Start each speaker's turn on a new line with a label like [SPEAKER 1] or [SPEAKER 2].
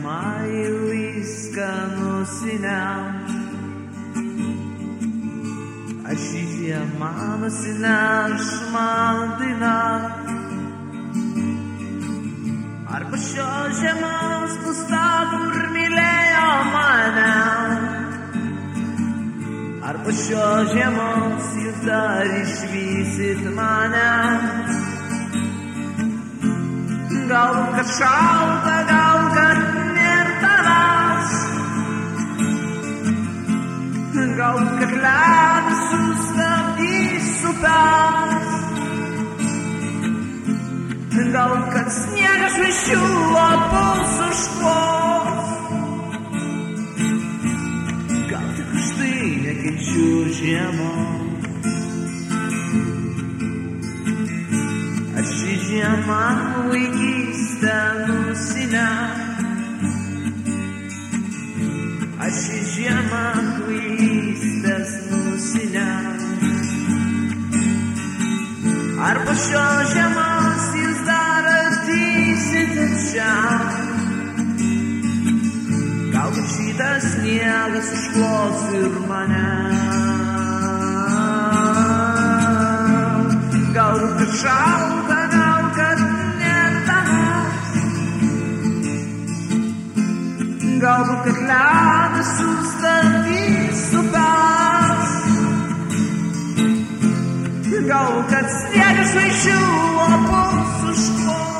[SPEAKER 1] žiema jau viską nusineš. Ar ši žiema nusineš man dainas? Ar po šios žiemos bus ta, kur mylėjo mane? Ar po šios žiemos jūs dar išvysit mane? Gal kad šalta, gal kad nėr tavęs, gal kad ledas sustabdys upes, gal kad sniegas žvaigždžių lapus užklos, gal tik už tai nekenčiu žiemos. Ar ši žiema vaikystę nusineš? Ar ši žiema vaikystės nusineš? Ar po šios žiemos jūs dar ateisite čia? Galbūt šitas sniegas užklos ir mane. Galbūt kad šalta, gal kad nėr tavęs, galbūt kad ledas sustabdys upes, galbūt kad sniegas žvaigždžių lapus užklos.